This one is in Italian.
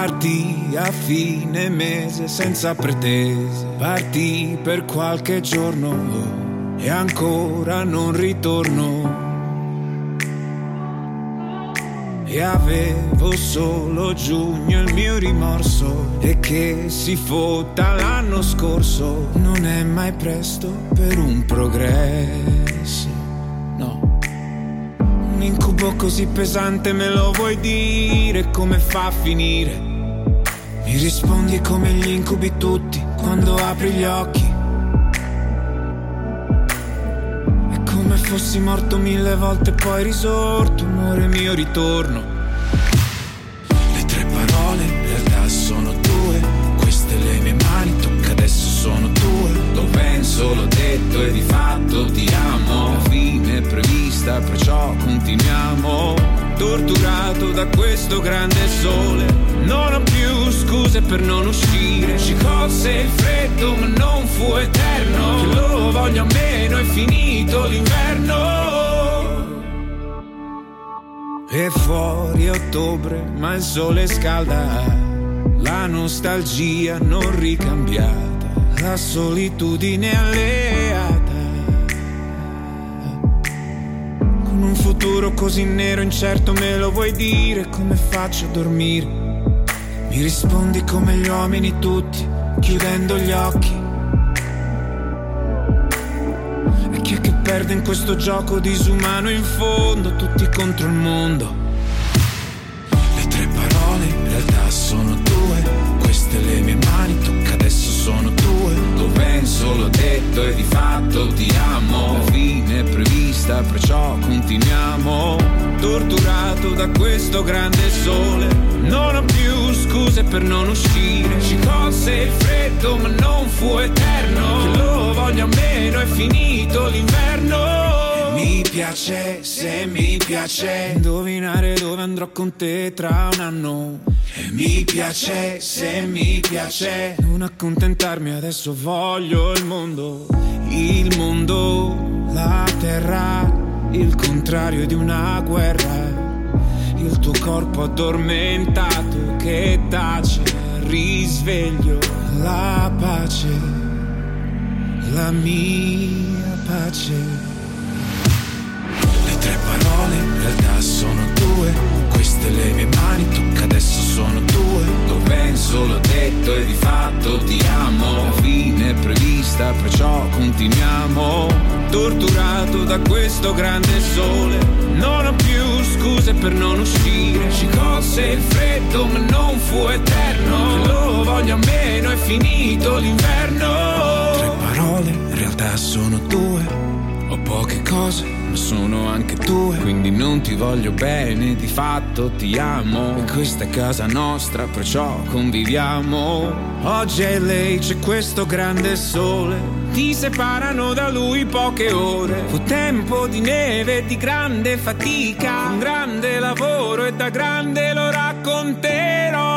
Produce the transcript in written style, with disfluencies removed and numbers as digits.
Partì a fine mese senza pretese, partì per qualche giorno e ancora non ritorno. E avevo solo giugno il mio rimorso, e che si fotta l'anno scorso. Non è mai presto per un progresso, no. Un incubo così pesante, me lo vuoi dire come fa a finire? Mi rispondi come gli incubi tutti quando apri gli occhi. Come fossi morto 1000 volte poi risorto, amore mio ritorno. Le 3 parole in realtà sono 2, queste le mie mani, tocca adesso sono tue. Lo penso, l'ho detto e di fatto ti amo. La fine è prevista, perciò continuiamo. Torturato da questo grande sole, non ho più scuse per non uscire. Ci cose il freddo ma non fu eterno, che lo voglio a meno, è finito l'inverno. E fuori è ottobre ma il sole scalda, la nostalgia non ricambiata, la solitudine alleata. Con un futuro così nero incerto, me lo vuoi dire come faccio a dormire? Mi rispondi come gli uomini tutti, chiudendo gli occhi. E chi è che perde in questo gioco disumano in fondo, tutti contro il mondo? Le 3 parole in realtà sono 2, queste le mie mani, tocca adesso sono tue. Lo penso, l'ho detto e di fatto ti amo. La fine è prevista, perciò continuiamo. Torturato da questo grande sole, non ho più scuse per non uscire. Ci cose il freddo ma non fu eterno, che lo voglio a meno, è finito l'inverno. Mi piace, se mi piace, indovinare dove andrò con te tra un anno. E mi piace, se mi piace, non accontentarmi adesso, voglio il mondo. Il mondo, la terra, il contrario di una guerra. Il tuo corpo addormentato che tace al risveglio. La pace, la mia pace. Le 3 parole in realtà sono 2, queste le mie mani, tocca adesso sono tue. Lo penso, l'ho detto e di fatto ti amo. La fine è prevista, perciò continuiamo. Torturato da questo grande sole, non ho più scuse per non uscire. Ci cose il freddo ma non fu eterno, che lo voglio a meno, è finito l'inverno. 3 parole in realtà sono 2, ho poche cose ma sono anche tue, quindi non ti voglio bene, di fatto ti amo. E questa è casa nostra, perciò conviviamo. Oggi è lei, c'è questo grande sole, ti separano da lui poche ore. Fu tempo di neve e di grande fatica, un grande lavoro e da grande lo racconterò.